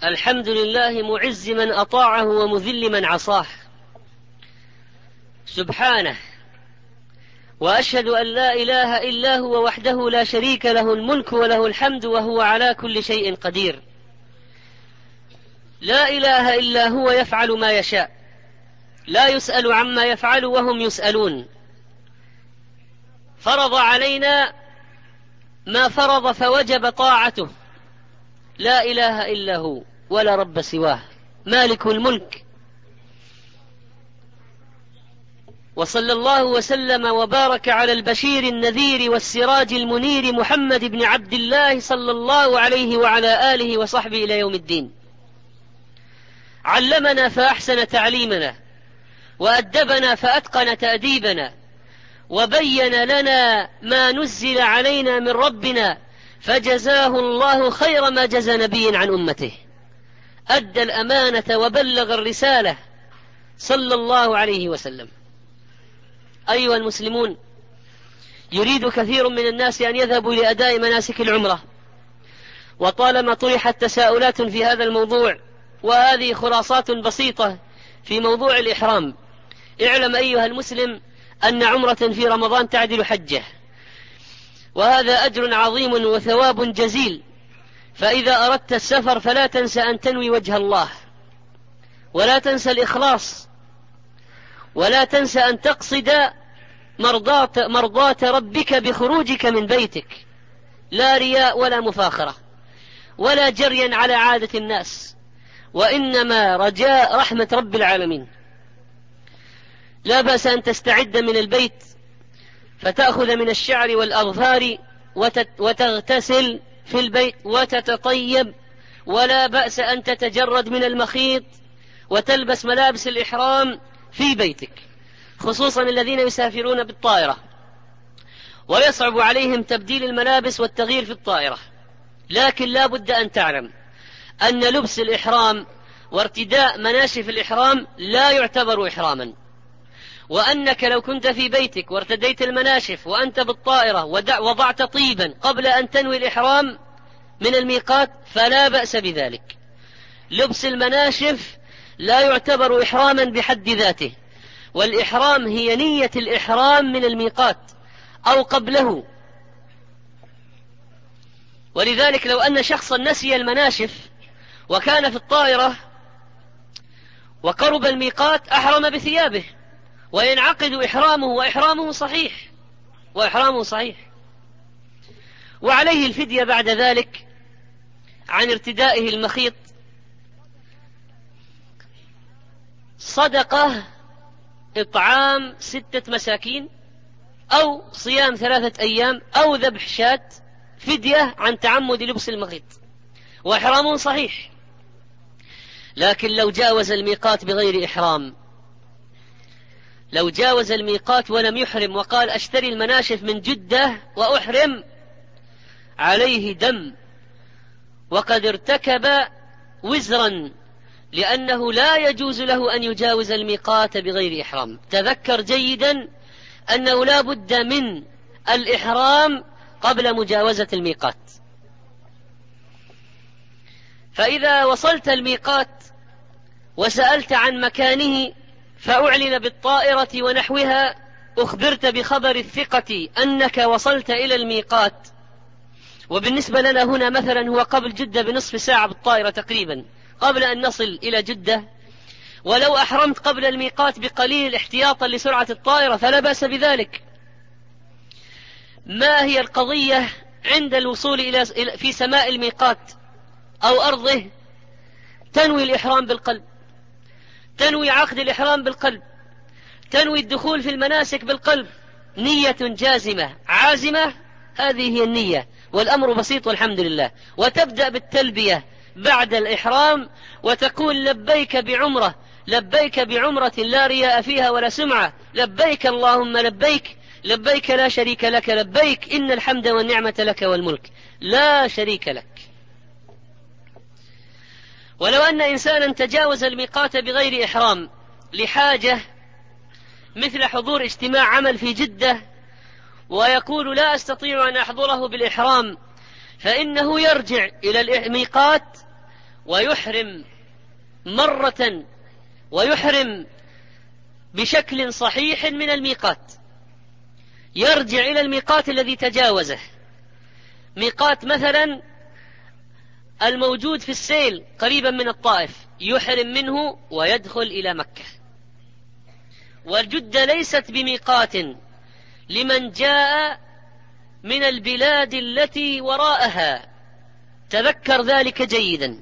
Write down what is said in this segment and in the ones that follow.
الحمد لله معز من أطاعه ومذل من عصاه سبحانه، وأشهد أن لا إله إلا هو وحده لا شريك له الملك وله الحمد وهو على كل شيء قدير. لا إله إلا هو يفعل ما يشاء، لا يسأل عما يفعل وهم يسألون. فرض علينا ما فرض فوجب طاعته، لا إله إلا هو ولا رب سواه مالك الملك. وصلى الله وسلم وبارك على البشير النذير والسراج المنير محمد بن عبد الله صلى الله عليه وعلى آله وصحبه إلى يوم الدين. علمنا فأحسن تعليمنا، وأدبنا فأتقن تأديبنا، وبين لنا ما نزل علينا من ربنا، فجزاه الله خير ما جزى نبي عن أمته. أدى الأمانة وبلغ الرسالة صلى الله عليه وسلم. أيها المسلمون، يريد كثير من الناس أن يذهبوا لأداء مناسك العمرة، وطالما طرحت تساؤلات في هذا الموضوع، وهذه خلاصات بسيطة في موضوع الإحرام. اعلم أيها المسلم أن عمرة في رمضان تعدل حجة، وهذا أجر عظيم وثواب جزيل. فإذا أردت السفر فلا تنسى أن تنوي وجه الله، ولا تنسى الإخلاص، ولا تنسى أن تقصد مرضاة ربك بخروجك من بيتك، لا رياء ولا مفاخرة ولا جريا على عادة الناس، وإنما رجاء رحمة رب العالمين. لا بأس أن تستعد من البيت فتأخذ من الشعر والأظفار وتغتسل في البيت وتتطيب، ولا بأس أن تتجرد من المخيط وتلبس ملابس الإحرام في بيتك، خصوصا الذين يسافرون بالطائرة ويصعب عليهم تبديل الملابس والتغيير في الطائرة. لكن لا بد أن تعلم أن لبس الإحرام وارتداء مناشف الإحرام لا يعتبر إحراما، وأنك لو كنت في بيتك وارتديت المناشف وأنت بالطائرة وضعت طيبا قبل أن تنوي الإحرام من الميقات فلا بأس بذلك. لبس المناشف لا يعتبر إحراما بحد ذاته، والإحرام هي نية الإحرام من الميقات أو قبله. ولذلك لو أن شخصا نسي المناشف وكان في الطائرة وقرب الميقات أحرم بثيابه وينعقد إحرامه، وإحرامه صحيح، وعليه الفدية بعد ذلك عن ارتدائه المخيط، صدقة إطعام 6 مساكين أو صيام 3 أيام أو ذبح شاة، فدية عن تعمد لبس المخيط، وإحرامه صحيح. لكن لو جاوز الميقات بغير إحرام، لو جاوز الميقات ولم يحرم وقال أشتري المناشف من جدة وأحرم، عليه دم، وقد ارتكب وزرا، لأنه لا يجوز له أن يجاوز الميقات بغير إحرام. تذكر جيدا أنه لا بد من الإحرام قبل مجاوزة الميقات. فإذا وصلت الميقات وسألت عن مكانه فأعلن بالطائرة ونحوها، أخبرت بخبر الثقة أنك وصلت إلى الميقات، وبالنسبة لنا هنا مثلا هو قبل جدة بنصف ساعة بالطائرة تقريبا قبل أن نصل إلى جدة، ولو أحرمت قبل الميقات بقليل احتياطا لسرعة الطائرة فلا بأس بذلك. ما هي القضية عند الوصول في سماء الميقات أو أرضه؟ تنوي الإحرام بالقلب، تنوي عقد الإحرام بالقلب، تنوي الدخول في المناسك بالقلب، نية جازمة عازمة، هذه هي النية، والأمر بسيط والحمد لله. وتبدأ بالتلبية بعد الإحرام وتقول لبيك بعمرة، لبيك بعمرة لا رياء فيها ولا سمعة، لبيك اللهم لبيك، لبيك لا شريك لك لبيك، إن الحمد والنعمة لك والملك لا شريك لك. ولو أن إنسانا تجاوز الميقات بغير إحرام لحاجة مثل حضور اجتماع عمل في جدة ويقول لا أستطيع أن أحضره بالإحرام، فإنه يرجع إلى الميقات ويحرم مرة ويحرم بشكل صحيح من الميقات، يرجع إلى الميقات الذي تجاوزه، ميقات مثلا الموجود في السيل قريبا من الطائف، يحرم منه ويدخل إلى مكة. والجدة ليست بميقات لمن جاء من البلاد التي وراءها، تذكر ذلك جيدا.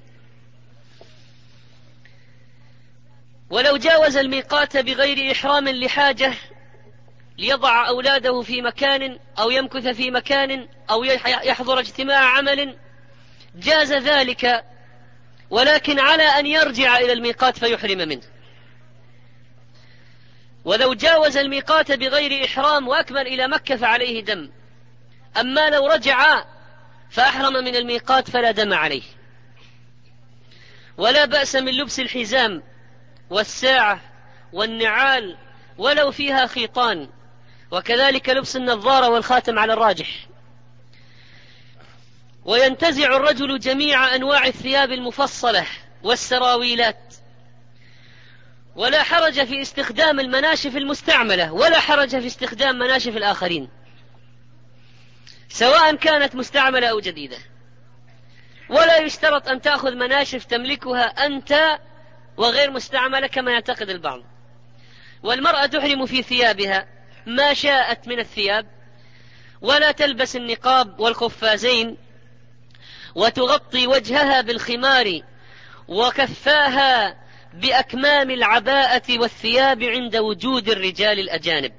ولو جاوز الميقات بغير إحرام لحاجة، ليضع أولاده في مكان أو يمكث في مكان أو يحضر اجتماع عمل، جاز ذلك، ولكن على أن يرجع إلى الميقات فيحرم منه. ولو جاوز الميقات بغير إحرام وأكمل إلى مكة فعليه دم، أما لو رجع فأحرم من الميقات فلا دم عليه. ولا بأس من لبس الحزام والساعة والنعال ولو فيها خيطان، وكذلك لبس النظارة والخاتم على الراجح. وينتزع الرجل جميع أنواع الثياب المفصلة والسراويلات، ولا حرج في استخدام المناشف المستعملة ولا حرج في استخدام مناشف الآخرين، سواء كانت مستعملة أو جديدة. ولا يشترط أن تأخذ مناشف تملكها أنت وغير مستعملة كما يعتقد البعض. والمرأة تحرم في ثيابها ما شاءت من الثياب، ولا تلبس النقاب والقفازين، وتغطي وجهها بالخمار وكفاها بأكمام العباءة والثياب عند وجود الرجال الأجانب.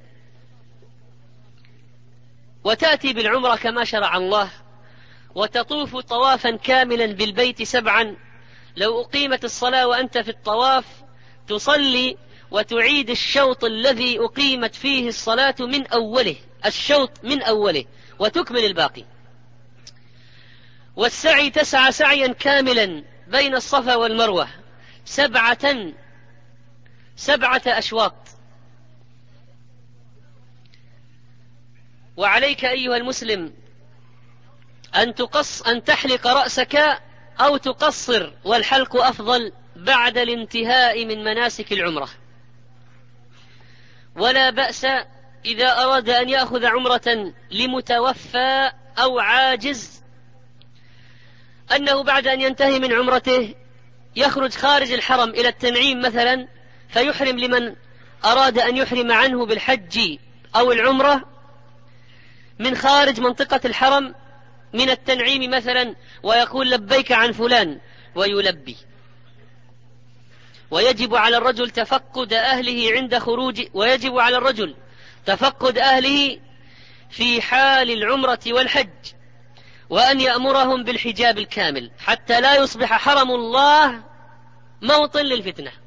وتأتي بالعمرة كما شرع الله، وتطوف طوافا كاملا بالبيت 7. لو أقيمت الصلاة وأنت في الطواف تصلي وتعيد الشوط الذي أقيمت فيه الصلاة من أوله، الشوط من أوله، وتكمل الباقي. والسعي تسعى سعيا كاملا بين الصفا والمروة 7 أشواط. وعليك أيها المسلم أن تحلق رأسك أو تقصر، والحلق أفضل بعد الانتهاء من مناسك العمرة. ولا بأس إذا أراد أن يأخذ عمرة لمتوفى أو عاجز أنه بعد أن ينتهي من عمرته يخرج خارج الحرم إلى التنعيم مثلا، فيحرم لمن أراد أن يحرم عنه بالحج أو العمرة من خارج منطقة الحرم من التنعيم مثلا، ويقول لبيك عن فلان ويلبي. ويجب على الرجل تفقد أهله عند خروج، ويجب على الرجل تفقد أهله في حال العمرة والحج، وأن يأمرهم بالحجاب الكامل حتى لا يصبح حرم الله موطن للفتنة.